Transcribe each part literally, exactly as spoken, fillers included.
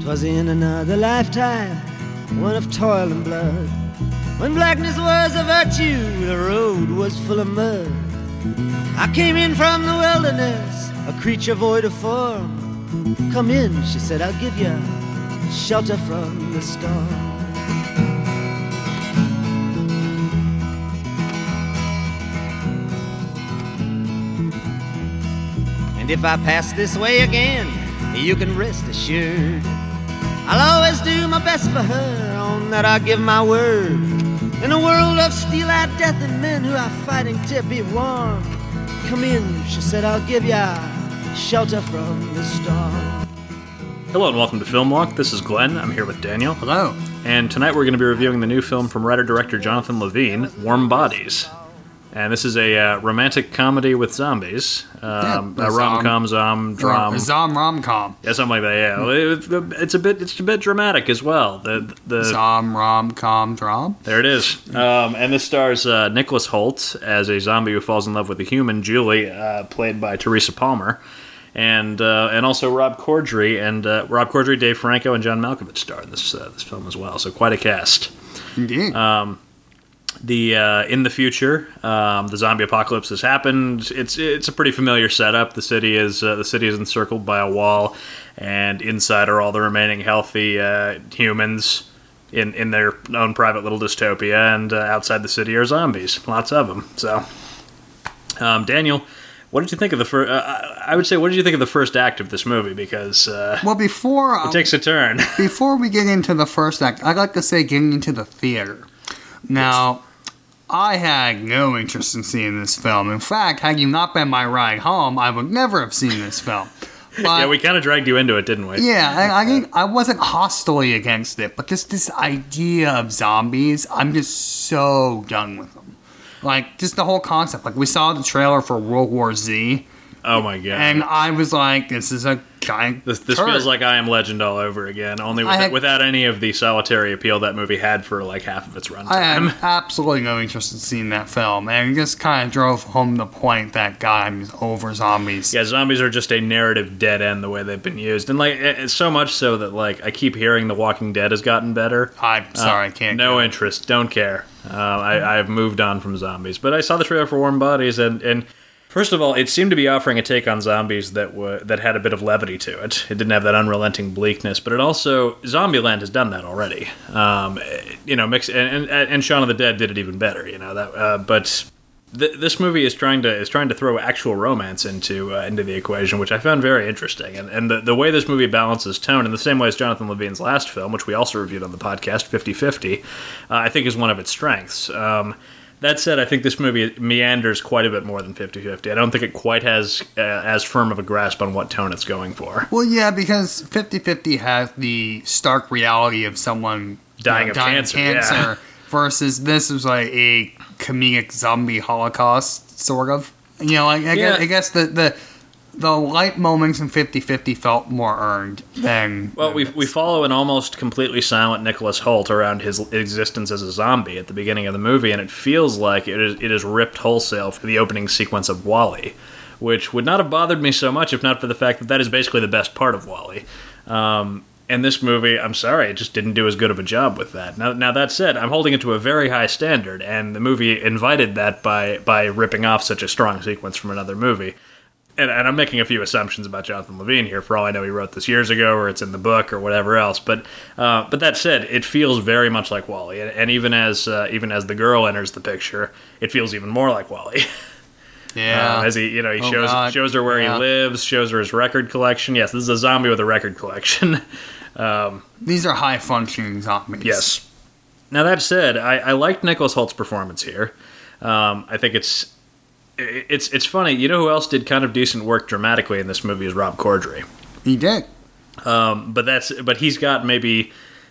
'Twas in another lifetime, one of toil and blood, when blackness was a virtue, the road was full of mud. I came in from the wilderness, a creature void of form. Come in, she said, I'll give you shelter from the storm. And if I pass this way again, you can rest assured I'll always do my best for her, on that I give my word. In a world of steel-eyed death and men who are fighting to be warm, come in, she said, I'll give ya shelter from the storm. Hello and welcome to Film Walk. This is Glenn. I'm here with Daniel. Hello. And tonight we're going to be reviewing the new film from writer-director Jonathan Levine, Warm Bodies. And this is a uh, romantic comedy with zombies. Um, yeah, a rom-com, zom, dram. Zom rom-com. Yeah, something like that, yeah. It, it's, a bit, it's a bit dramatic as well. The, the, Zom rom-com dram. There it is. Um, and this stars uh, Nicholas Hoult as a zombie who falls in love with a human, Julie, uh, played by Teresa Palmer. And uh, and also Rob Corddry, and uh, Rob Corddry, Dave Franco, and John Malkovich star in this, uh, this film as well. So quite a cast. Indeed. Um, The uh, in the future, um, the zombie apocalypse has happened. It's it's a pretty familiar setup. The city is uh, the city is encircled by a wall, and inside are all the remaining healthy uh, humans in in their own private little dystopia. And uh, outside the city are zombies, lots of them. So, um, Daniel, what did you think of the first? Uh, I would say, what did you think of the first act of this movie? Because uh, well, before it takes a turn. Before we get into the first act, I'd like to say getting into the theater. Now, I had no interest in seeing this film. In fact, had you not been my ride home, I would never have seen this film. But, yeah, we kind of dragged you into it, didn't we? Yeah, I, I, think I wasn't hostily against it, but just this idea of zombies, I'm just so done with them. Like, just the whole concept. Like, we saw the trailer for World War Z. Oh my god! And I was like, "This is a giant." This, this feels like I Am Legend all over again, only with, had, without any of the solitary appeal that movie had for like half of its runtime. I had absolutely no interest in seeing that film, and it just kind of drove home the point that God, I'm over zombies. Yeah, zombies are just a narrative dead end the way they've been used, and like it's so much so that like I keep hearing The Walking Dead has gotten better. I'm sorry, uh, I can't. No go. interest, don't care. Uh, I, I've moved on from zombies, but I saw the trailer for Warm Bodies, and and. First of all, it seemed to be offering a take on zombies that w- that had a bit of levity to it. It didn't have that unrelenting bleakness, but it also Zombieland has done that already. Um, you know, mix and, and and Shaun of the Dead did it even better. You know that, uh, but th- this movie is trying to is trying to throw actual romance into uh, into the equation, which I found very interesting. And and the, the way this movie balances tone in the same way as Jonathan Levine's last film, which we also reviewed on the podcast, fifty-fifty, uh, I think is one of its strengths. Um, That said, I think this movie meanders quite a bit more than fifty-fifty. I don't think it quite has uh, as firm of a grasp on what tone it's going for. Well, yeah, because fifty-fifty has the stark reality of someone dying, you know, of, dying cancer, of cancer, yeah. versus this is like a comedic zombie holocaust, sort of. You know, like, I, yeah. guess, I guess the, the the light moments in fifty-fifty felt more earned than... Well, we we follow an almost completely silent Nicholas Hoult around his existence as a zombie at the beginning of the movie, and it feels like it is, it is ripped wholesale for the opening sequence of WALL-E, which would not have bothered me so much if not for the fact that that is basically the best part of WALL-E. Um, and this movie, I'm sorry, it just didn't do as good of a job with that. Now, now that said, I'm holding it to a very high standard, and the movie invited that by, by ripping off such a strong sequence from another movie. And, and I'm making a few assumptions about Jonathan Levine here. For all I know, he wrote this years ago, or it's in the book, or whatever else. But uh, but that said, it feels very much like WALL-E. And, and even as uh, even as the girl enters the picture, it feels even more like WALL-E. Yeah. Uh, as he you know he oh, shows God. shows her where yeah. he lives, shows her his record collection. Yes, this is a zombie with a record collection. um, These are high functioning zombies. yes. Now that said, I, I liked Nicholas Hoult's performance here. Um, I think it's. It's it's funny. You know who else did kind of decent work dramatically in this movie is Rob Corddry. He did. Um, but that's but he's got maybe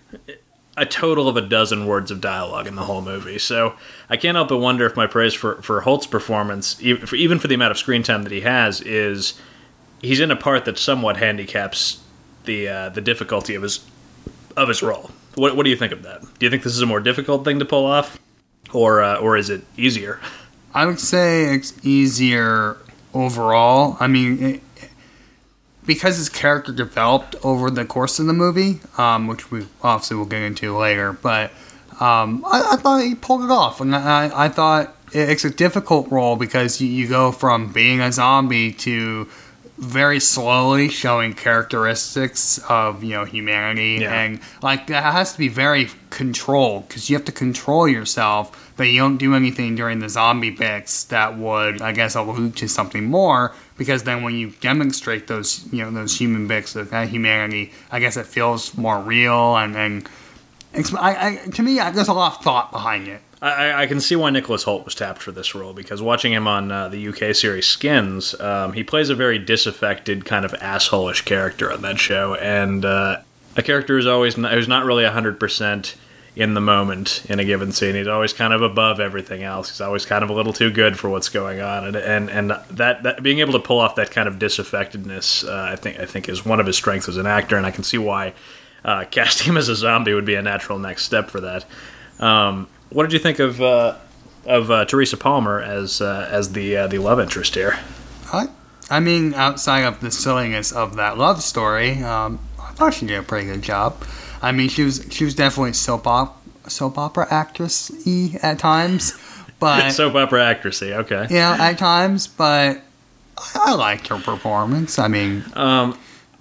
a total of a dozen words of dialogue in the whole movie. So I can't help but wonder if my praise for, for Holt's performance, even for, even for the amount of screen time that he has, is he's in a part that somewhat handicaps the uh, the difficulty of his of his role. What what do you think of that? Do you think this is a more difficult thing to pull off, or uh, or is it easier? I would say it's easier overall. I mean, it, because his character developed over the course of the movie, um, which we obviously will get into later, but um, I, I thought he pulled it off. And I, I thought it's a difficult role because you, you go from being a zombie to very slowly showing characteristics of, you know, humanity. Yeah. And, like, that has to be very controlled because you have to control yourself, but you don't do anything during the zombie bits that would, I guess, allude to something more. Because then when you demonstrate those, you know, those human bits of that humanity, I guess it feels more real. And, and it's, I, I, to me, there's a lot of thought behind it. I, I can see why Nicholas Hoult was tapped for this role, because watching him on uh, the U K series Skins, um, he plays a very disaffected, kind of asshole-ish character on that show, and uh, a character who's always not, who's not really one hundred percent in the moment in a given scene. He's always kind of above everything else. He's always kind of a little too good for what's going on, and and, and that, that being able to pull off that kind of disaffectedness, uh, I think I think is one of his strengths as an actor, and I can see why uh, casting him as a zombie would be a natural next step for that. Um, What did you think of uh, of uh, Teresa Palmer as uh, as the uh, the love interest here? I, I mean, outside of the silliness of that love story, um, I thought she did a pretty good job. I mean, she was she was definitely soap op soap opera actress-y at times, but soap opera actressy, okay. Yeah, at times, but I, I liked her performance. I mean, um,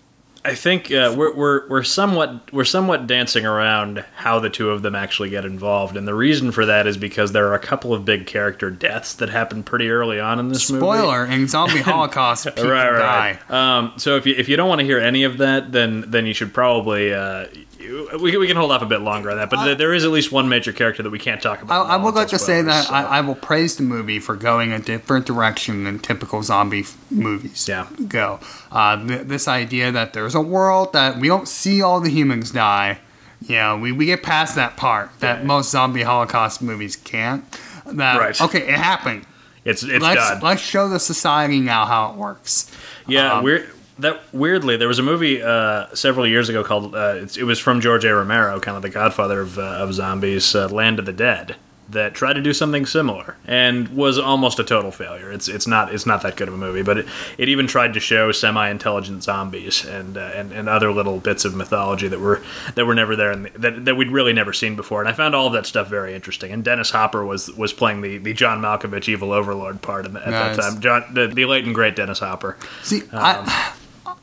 I think uh, we're we're we're somewhat we're somewhat dancing around how the two of them actually get involved, and the reason for that is because there are a couple of big character deaths that happen pretty early on in this movie. Spoiler: in Zombie Holocaust, people right, right. die. Um, so if you if you don't want to hear any of that, then then you should probably uh, we we can hold off a bit longer on that. But uh, there is at least one major character that we can't talk about. I, I would like to say that so. I, I will praise the movie for going a different direction than typical zombie f- movies yeah. go. Uh, th- this idea that there's a world that we don't see all the humans die. You know, we, we get past that part that yeah. most zombie Holocaust movies can't. That, right. Okay, it happened. It's it's let's, done. Let's show the society now how it works. Yeah, um, we're... That weirdly, there was a movie uh, several years ago called uh, it's, it was from George A. Romero, kind of the godfather of, uh, of zombies, uh, Land of the Dead, that tried to do something similar and was almost a total failure. It's it's not it's not that good of a movie, but it, it even tried to show semi-intelligent zombies and, uh, and and other little bits of mythology that were that were never there and the, that that we'd really never seen before. And I found all of that stuff very interesting. And Dennis Hopper was was playing the, the John Malkovich evil overlord part at, the, at nice. that time. John, the, the late and great Dennis Hopper. See, um, I.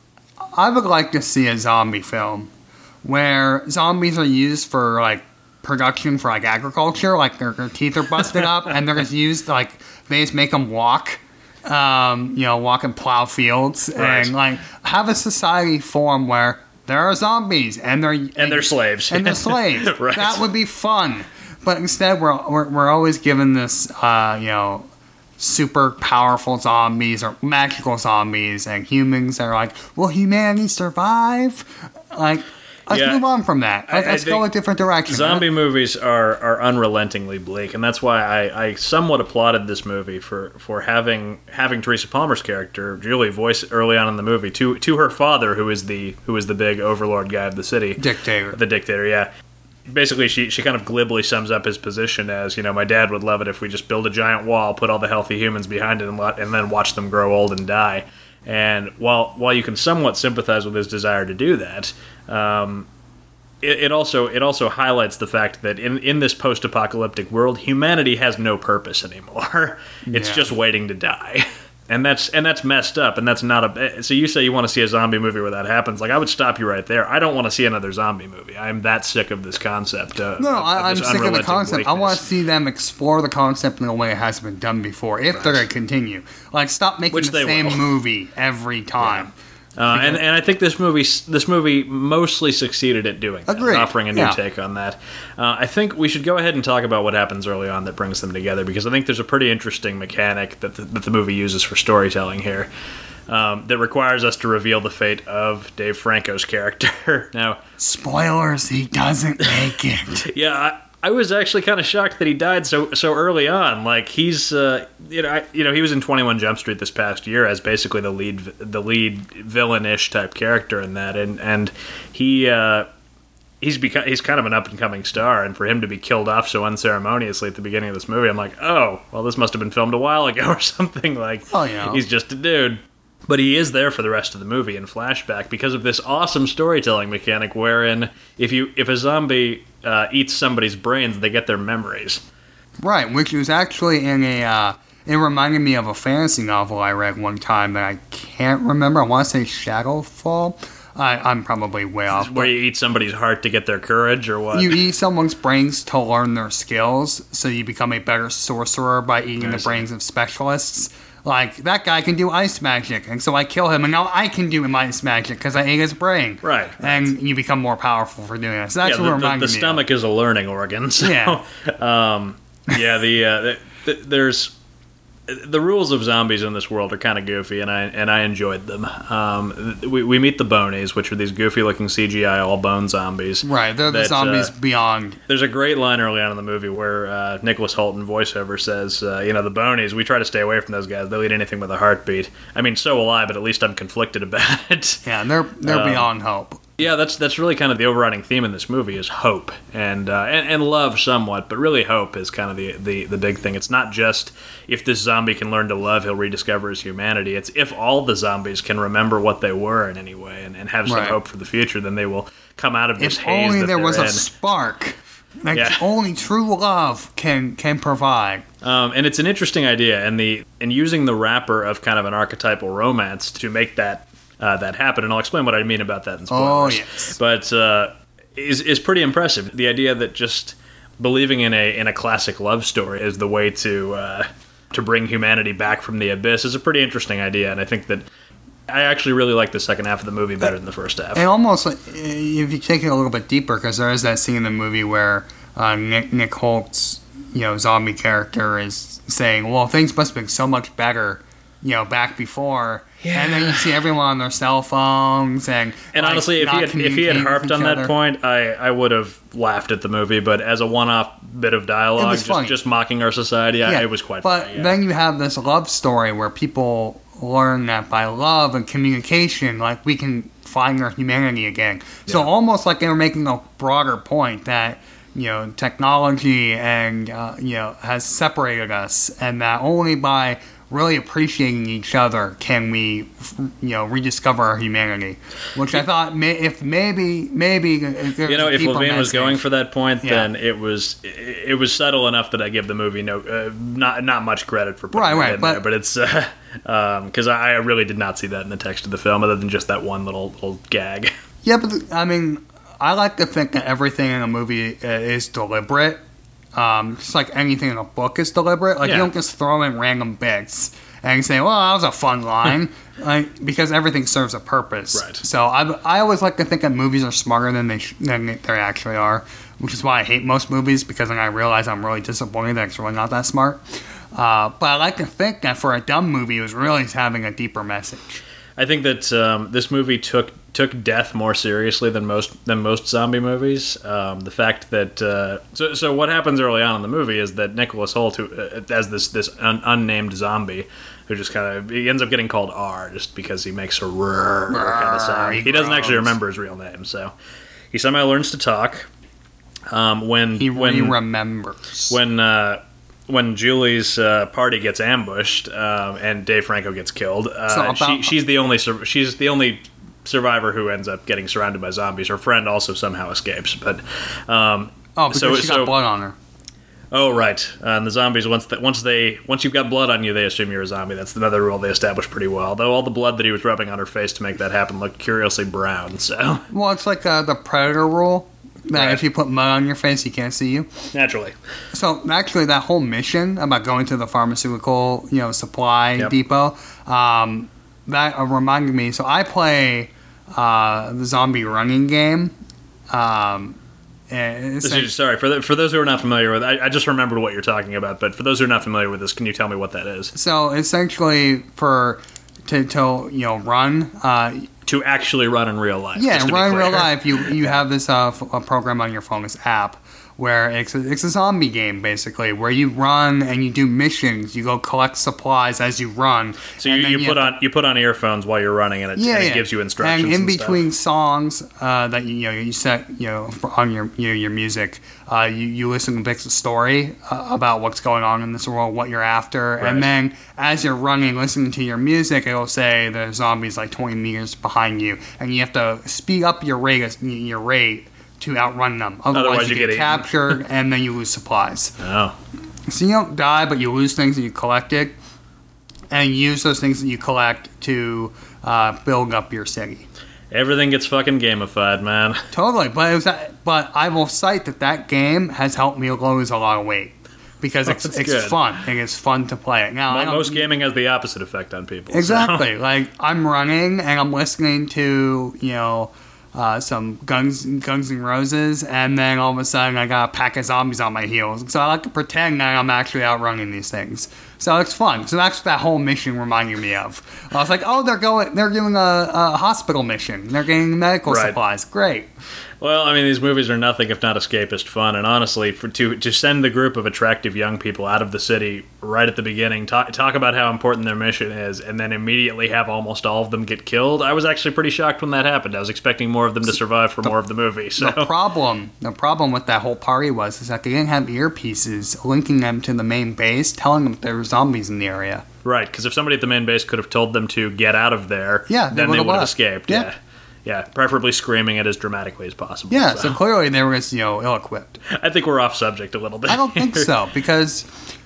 I would like to see a zombie film where zombies are used for, like, production for, like, agriculture. Like, their, their teeth are busted up, and they're just used, like, they just make them walk, um, you know, walk and plow fields. Right. And, like, have a society form where there are zombies, and they're... And they're slaves. And they're slaves. Right. That would be fun. But instead, we're, we're, we're always given this, uh, you know... super powerful zombies or magical zombies, and humans are like, will humanity survive? Like, let's yeah, move on from that. Let's, I, I let's go a different direction. Zombie right? movies are, are unrelentingly bleak, and that's why I, I somewhat applauded this movie for, for having having Teresa Palmer's character, Julie, voice early on in the movie to to her father, who is the who is the big overlord guy of the city, dictator, the dictator, yeah. Basically, she, she kind of glibly sums up his position as, you know, my dad would love it if we just build a giant wall, put all the healthy humans behind it, and, let, and then watch them grow old and die. And while while you can somewhat sympathize with his desire to do that, um, it, it also it also highlights the fact that in, in this post-apocalyptic world, humanity has no purpose anymore. It's yeah. just waiting to die. And that's and that's messed up, and that's not a... So you say you want to see a zombie movie where that happens. Like, I would stop you right there. I don't want to see another zombie movie. I'm that sick of this concept. Uh, no, no, of, I, of I'm sick of the concept. bleakness. I want to see them explore the concept in a way it hasn't been done before, if right. they're going to continue. Like, stop making Which the same will. movie every time. Yeah. Uh, and, and I think this movie this movie mostly succeeded at doing that, Agreed. offering a new yeah. take on that. Uh, I think we should go ahead and talk about what happens early on that brings them together, because I think there's a pretty interesting mechanic that the, that the movie uses for storytelling here um, that requires us to reveal the fate of Dave Franco's character. Now, spoilers, he doesn't make it. yeah, I, I was actually kind of shocked that he died so so early on. Like, he's uh, you know I, you know he was in twenty-one Jump Street this past year as basically the lead the lead villainish type character in that, and and he uh, he's become he's kind of an up and coming star, and for him to be killed off so unceremoniously at the beginning of this movie, I'm like, oh, well, this must have been filmed a while ago or something. Like, oh yeah, he's just a dude. But he is there for the rest of the movie in flashback because of this awesome storytelling mechanic wherein if you if a zombie uh, eats somebody's brains, they get their memories. Right, which was actually in a... Uh, it reminded me of a fantasy novel I read one time that I can't remember. I want to say Shadowfall. I, I'm probably way off. Where you eat somebody's heart to get their courage, or what? You eat someone's brains to learn their skills, so you become a better sorcerer by eating I the see. brains of specialists. Like, that guy can do ice magic, and so I kill him, and now I can do ice magic because I ate his brain. Right, right. And you become more powerful for doing that. So that's yeah, what the, reminded the, the me stomach of. is a learning organ. So, Yeah. um, yeah, the, uh, the, the there's the rules of zombies in this world are kind of goofy, and I and I enjoyed them. Um, we we meet the Bonies, which are these goofy-looking C G I all bone zombies. Right, they're the that, zombies uh, beyond. There's a great line early on in the movie where uh, Nicholas Hoult in voiceover says, uh, you know, the Bonies, we try to stay away from those guys. They'll eat anything with a heartbeat. I mean, so will I, but at least I'm conflicted about it. Yeah, they're they're Um, beyond hope. Yeah, that's that's really kind of the overriding theme in this movie is hope and uh, and, and love somewhat, but really hope is kind of the, the, the big thing. It's not just if this zombie can learn to love, he'll rediscover his humanity. It's if all the zombies can remember what they were in any way and, and have some Right. hope for the future, then they will come out of this If haze only that there they're was a in. spark that Yeah. only true love can can provide. Um, and it's an interesting idea, and the and using the wrapper of kind of an archetypal romance to make that uh, that happen. And I'll explain what I mean about that in spoilers. Oh, yes. But uh, is is pretty impressive. The idea that just believing in a in a classic love story is the way to uh, to bring humanity back from the abyss is a pretty interesting idea, and I think that I actually really like the second half of the movie better than the first half. And almost, like, if you take it a little bit deeper, because there is that scene in the movie where uh, Nick, Nick Holt's, you know, zombie character is saying, well, things must have been so much better, you know, back before. Yeah. And then you see everyone on their cell phones and And like, honestly, if he not had if he had communicating with harped each on that other. point, I, I would have laughed at the movie. But as a one-off bit of dialogue, was just, funny. just mocking our society, I, it was quite but funny. Yeah. then you have this love story where people learn that by love and communication, like, we can find our humanity again. So Yeah. almost like they were making a broader point that, you know, technology and, uh, you know, has separated us, and that only by really appreciating each other can we, you know, rediscover our humanity. Which I thought, may, if maybe, maybe, if there You know, was a if deeper Levine was message- going for that point, Yeah. then it was it, it was subtle enough that I give the movie no uh, not not much credit for putting Right, it right, in but- there. But it's because I, I really did not see that in the text of the film, other than just that one little little gag. Yeah, but the- I mean, I like to think that everything in a movie uh, is deliberate. Um, just like anything in a book is deliberate. Like, Yeah. you don't just throw in random bits and say, well, that was a fun line. like, because everything serves a purpose. Right. So I, I always like to think that movies are smarter than they, sh- than they actually are, which is why I hate most movies, because then I realize I'm really disappointed that it's really not that smart. Uh, but I like to think that for a dumb movie, it was really having a deeper message. I think that um, this movie took took death more seriously than most than most zombie movies. Um, the fact that uh, so so what happens early on in the movie is that Nicholas Hoult, who, uh, as this this un- unnamed zombie, who just kind of he ends up getting called R just because he makes a rrr kind of sound. he He doesn't actually groans. remember his real name, so he somehow learns to talk. Um, when He, when he remembers. when uh, when Julie's uh, party gets ambushed um, and Dave Franco gets killed, uh, So about- she, she's the only sur- she's the only survivor who ends up getting surrounded by zombies. Her friend also somehow escapes, but um, oh, because so she got so blood on her. oh right, uh, and the zombies once that once they once you've got blood on you, they assume you're a zombie. That's another rule they established pretty well. Though all the blood that he was rubbing on her face to make that happen looked curiously brown. So Well, it's like uh, the Predator rule that Right. if you put mud on your face, he can't see you. naturally, So actually, that whole mission about going to the pharmaceutical, you know, supply Yep. depot, um, that uh, reminded me. So I play uh, the zombie running game. Um, and it's This is- sorry for the, for those who are not familiar with. I, I just remembered what you're talking about, but for those who are not familiar with this, can you tell me what that is? so essentially for to, to you know run. Uh, To actually run in real life. Yeah, just to be run in real clear. life. You you have this uh, f- a program on your phone, this app, where it's a, it's a zombie game, basically, where you run and you do missions. You go collect supplies as you run. So you, you, you put on you put on earphones while you're running, and it, yeah, and it yeah. gives you instructions. And in and between stuff. songs uh, that you, you know you set you know on your you know, your music, uh, you you listen to bits of story uh, about what's going on in this world, what you're after, Right. and then as you're running, listening to your music, it'll say the zombie's like twenty meters behind you, and you have to speed up your rate your rate to outrun them. Otherwise, Otherwise you, you get, get captured and then you lose supplies. Oh, So you don't die, but you lose things that you collected, and you use those things that you collect to uh, build up your city. everything gets fucking gamified, man. Totally, but it was that, but I will cite that that game has helped me lose a lot of weight because it's That's it's good. fun and it's fun to play it. Now I Mo- don't, Most gaming has the opposite effect on people. so- exactly like I'm running and I'm listening to you know. Uh, some Guns Guns N' Roses, and then all of a sudden I got a pack of zombies on my heels. So I like to pretend that I'm actually outrunning these things. So it's fun. So that's what that whole mission reminded me of. I was like, oh, they're going, they're doing a, a hospital mission. They're getting medical Right. supplies. Great. Well, I mean, these movies are nothing if not escapist fun, and honestly, for to to send the group of attractive young people out of the city right at the beginning, talk talk about how important their mission is, and then immediately have almost all of them get killed. I was actually pretty shocked when that happened. I was expecting more of them to survive for more of the movie. So The problem, the problem with that whole party was is that they didn't have earpieces linking them to the main base, telling them that there were zombies in the area. right, because if somebody at the main base could have told them to get out of there, Yeah, they then they would've would have left. escaped. Yeah. Yeah. yeah, preferably screaming it as dramatically as possible. Yeah, so clearly they were just, you know, ill-equipped. I think we're off subject a little bit. I don't think here. so, because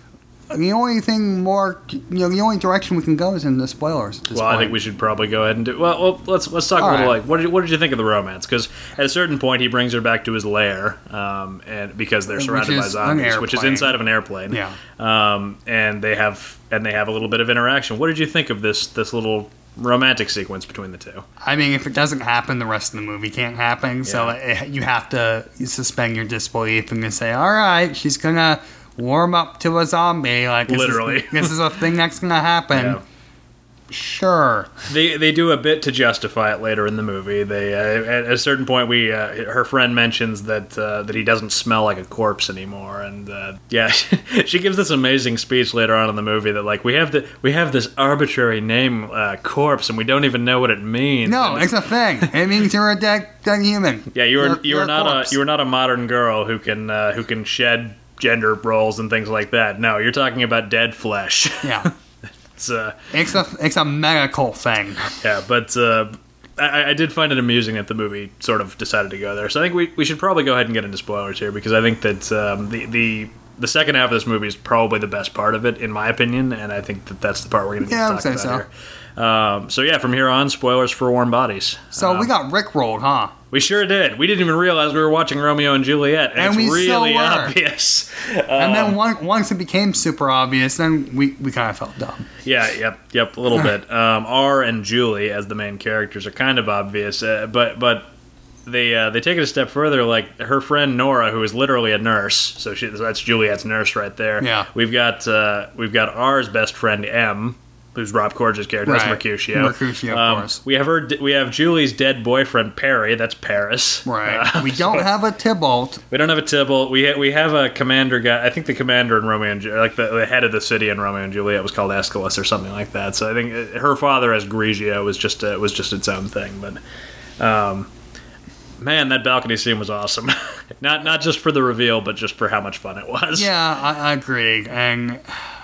the only thing more, you know, the only direction we can go is in the spoilers at this Well, point. I think we should probably go ahead and do. Well, well let's let's talk All a little right. like what did you, what did you think of the romance? Because at a certain point, he brings her back to his lair, um, and because they're Which surrounded by is an zombies, which is airplane. inside of an airplane. Yeah. Um, and they have and they have a little bit of interaction. What did you think of this this little romantic sequence between the two? I mean, if it doesn't happen, the rest of the movie can't happen. So Yeah. it, you have to suspend your disbelief and just say, all right, she's going to warm up to a zombie. Like this Literally. Is, this is a thing that's going to happen. Yeah. Sure. They they do a bit to justify it later in the movie. They uh, at a certain point, we uh, her friend mentions that uh, that he doesn't smell like a corpse anymore, and uh, yeah, she gives this amazing speech later on in the movie that like we have the we have this arbitrary name uh, corpse, and we don't even know what it means. No, And it's a thing. It means you're a dead, dead human. yeah, you are You're- you you're are a not a corpse. you are not a modern girl who can uh, who can shed gender roles and things like that. No, you're talking about dead flesh. Yeah. It's uh, It's a, it's a medical thing. Yeah, but uh, I, I did find it amusing that the movie sort of decided to go there. So I think we, we should probably go ahead and get into spoilers here because I think that um, the, the the second half of this movie is probably the best part of it, in my opinion, and I think that that's the part we're going to Yeah, I would talk say about so. here. Um, so yeah, from here on, spoilers for Warm Bodies. So Um, we got rickrolled, huh? we sure did. We didn't even realize we were watching Romeo and Juliet, and, And it's we so really were. obvious. And Um, then one, once it became super obvious, then we, we kind of felt dumb. Yeah, yep, yep, a little bit. Um, R and Julie as the main characters are kind of obvious, uh, but but they uh, they take it a step further. Like her friend Nora, who is literally a nurse, so she, that's Juliet's nurse right there. Yeah. we've got uh, we've got R's best friend M, who's Rob Corddry's character. Right. That's Mercutio. Mercutio, of Um, course. We have her. We have Julie's dead boyfriend Perry. That's Paris. Right. Uh, we don't have a Tybalt. we don't have a Tybalt. We ha- we have a commander guy. I think the commander in Romeo and Ju- like the, the head of the city in Romeo and Juliet was called Aeschylus or something like that. So I think uh, her father as Grigio was just a, was just its own thing. But um, man, that balcony scene was awesome. not not just for the reveal, but just for how much fun it was. Yeah, I, I agree, and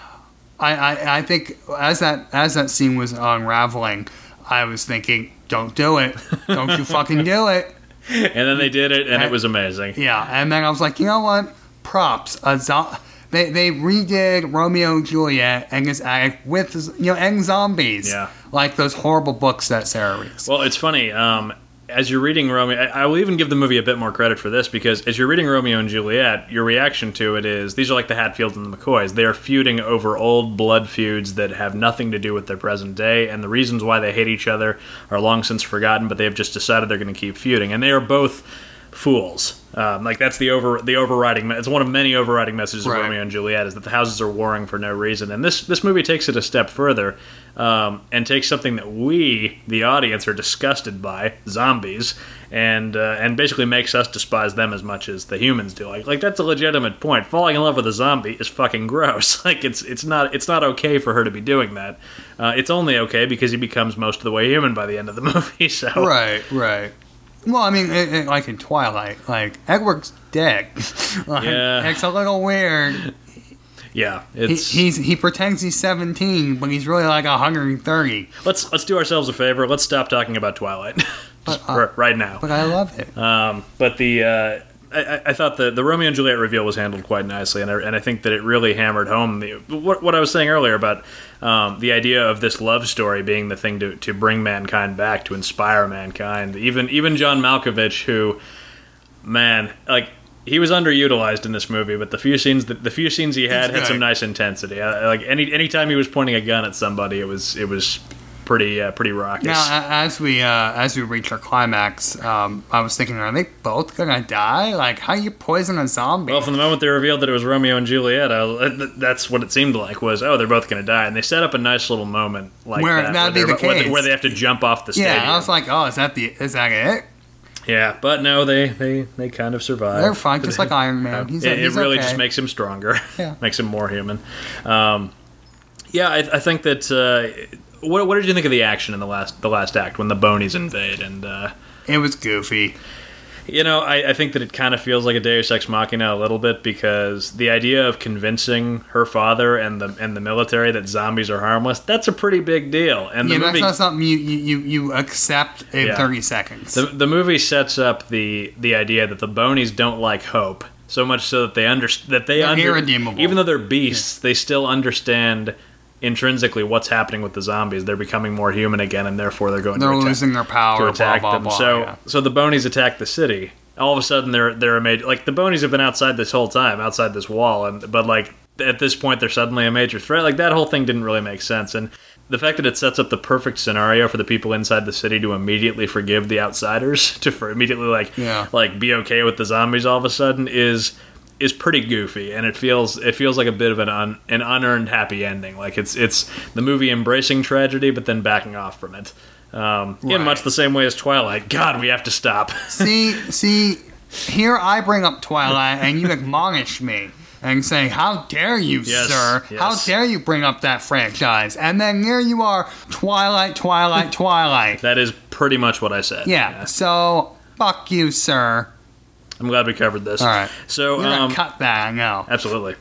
I, I I think as that as that scene was unraveling, I was thinking, "Don't do it! Don't you fucking do it!" And then they did it, and it was amazing. Yeah, and then I was like, you know what? Props. A zo- they they redid Romeo and Juliet and this act with you know and zombies. Yeah. like those horrible books that Sarah reads. Well, it's funny. Um, as you're reading Romeo, I I will even give the movie a bit more credit for this because as you're reading Romeo and Juliet, your reaction to it is these are like the Hatfields and the McCoys. They are feuding over old blood feuds that have nothing to do with their present day, and the reasons why they hate each other are long since forgotten. But they have just decided they're going to keep feuding, and they are both fools. Um, like that's the over the overriding. It's one of many overriding messages of Right. Romeo and Juliet is that the houses are warring for no reason. And this this movie takes it a step further um, and takes something that we, the audience, are disgusted by, zombies, and uh, and basically makes us despise them as much as the humans do. Like like that's a legitimate point. Falling in love with a zombie is fucking gross. Like it's it's not it's not okay for her to be doing that. Uh, it's only okay because he becomes most of the way human by the end of the movie. So Right, right. Well, I mean, it, it, like in Twilight, like Edward's dead. Like, Yeah. it's a little weird. yeah, He, it's he's he pretends he's seventeen, but he's really like one hundred thirty. let's let's do ourselves a favor. Let's stop talking about Twilight Just uh, r- right now. But I love it. Um, but the uh, I, I thought the the Romeo and Juliet reveal was handled quite nicely, and I, and I think that it really hammered home the what, what I was saying earlier about um, the idea of this love story being the thing to, to bring mankind back, to inspire mankind. Even even John Malkovich, who, man, like he was underutilized in this movie, but the few scenes that the few scenes he had He's had some good. nice intensity. I, like any anytime he was pointing a gun at somebody, it was it was pretty uh, pretty raucous. Now, a- as we uh, as we reach our climax, um, I was thinking, are they both gonna die? Like, how you poison a zombie? Well, from the moment they revealed that it was Romeo and Juliet, I, was- that's what it seemed like was, oh, they're both going to die. And they set up a nice little moment like Where that. that'd be they're- the where they, case. where they have to jump off the stadium. yeah, I was like, oh, is that the is that it? Yeah, but no, they, they, they kind of survive. They're fine, just like Iron Man. He's, it, he's it really okay. just makes him stronger. Yeah. Makes him more human. Um, yeah, I, I think that... Uh, what, what did you think of the action in the last the last act when the Bonies invade? And uh, It was goofy. You know, I, I think that it kind of feels like a Deus Ex Machina a little bit because the idea of convincing her father and the and the military that zombies are harmless—that's a pretty big deal. And the Yeah, movie, that's not something you, you, you, you accept in Yeah. thirty seconds. the, the movie sets up the the idea that the Bonies don't like hope so much so that they under that they They're under, irredeemable. even though they're beasts, they still understand intrinsically what's happening with the zombies. They're becoming more human again, and therefore they're going They're to attack. losing their power, to attack blah, blah, them. blah. so, yeah. so the Bonies attack the city. All of a sudden, they're they're a major. Like the Bonies have been outside this whole time, outside this wall, and but like at this point, they're suddenly a major threat. Like that whole thing didn't really make sense, and the fact that it sets up the perfect scenario for the people inside the city to immediately forgive the outsiders, to for immediately like Yeah. like be okay with the zombies all of a sudden is. is pretty goofy, and it feels it feels like a bit of an un, an unearned happy ending. Like it's it's the movie embracing tragedy, but then backing off from it. Um, In Right. much the same way as Twilight. God, we have to stop. See, see, here I bring up Twilight, and you admonish me and say, "How dare you, Yes, sir? yes. How dare you bring up that franchise?" And then here you are, Twilight, Twilight, Twilight. That is pretty much what I said. Yeah. So fuck you, sir. I'm glad we covered this. All right. So You're gonna um, cut that, I know. absolutely.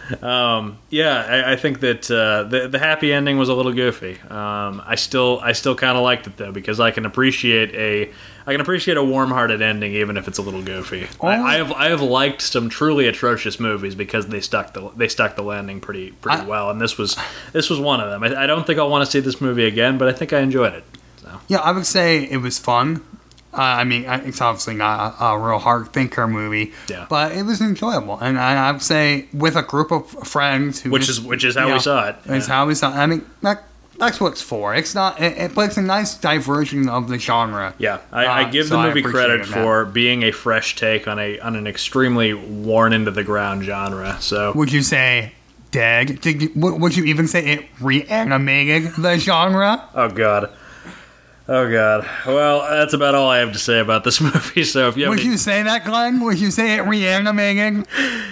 Um, yeah, I, I think that uh, the the happy ending was a little goofy. Um, I still I still kind of liked it though because I can appreciate a I can appreciate a warm-hearted ending even if it's a little goofy. I, Only- I have I have liked some truly atrocious movies because they stuck the they stuck the landing pretty pretty I- well, and this was this was one of them. I, I don't think I'll want to see this movie again, but I think I enjoyed it. So Yeah, I would say it was fun. Uh, I mean, I- it's obviously not a, a real hard thinker movie, Yeah. but it was enjoyable. And I, I would say with a group of friends, who which just, is which is how you we know, saw it. It's Yeah. how we saw. I mean, that, that's what it's for. It's not. It, it, but it's a nice diversion of the genre. Yeah, I, I Uh, give so the I movie credit appreciated that. for being a fresh take on a on an extremely worn into the ground genre. So Would you say dead? Did you, would would you even say it reanimated the genre? Oh god. Oh god. Well, that's about all I have to say about this movie. So if you have Would any, you say that, Glenn? Would you say it reanimated?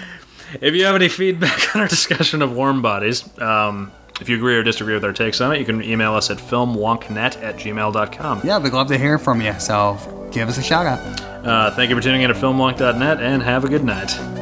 if you have any feedback on our discussion of Warm Bodies, um, if you agree or disagree with our takes on it, you can email us at filmwonknet at gmail dot com. Yeah, we'd love to hear from you. So give us a shout out. Uh, thank you for tuning in to filmwonk dot net and have a good night.